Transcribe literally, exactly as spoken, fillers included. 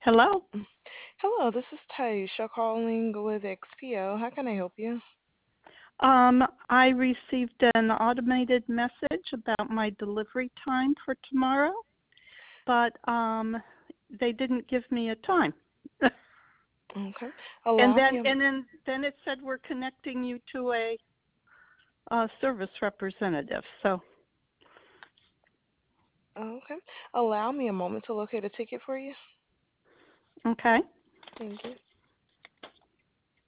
Hello. Hello, this is Taisha calling with X P O. How can I help you? Um, I received an automated message about my delivery time for tomorrow, but um, they didn't give me a time. Okay. and Allow then me a and then then it said we're connecting you to a, a service representative. So okay. Allow me a moment to locate a ticket for you. okay. Thank you.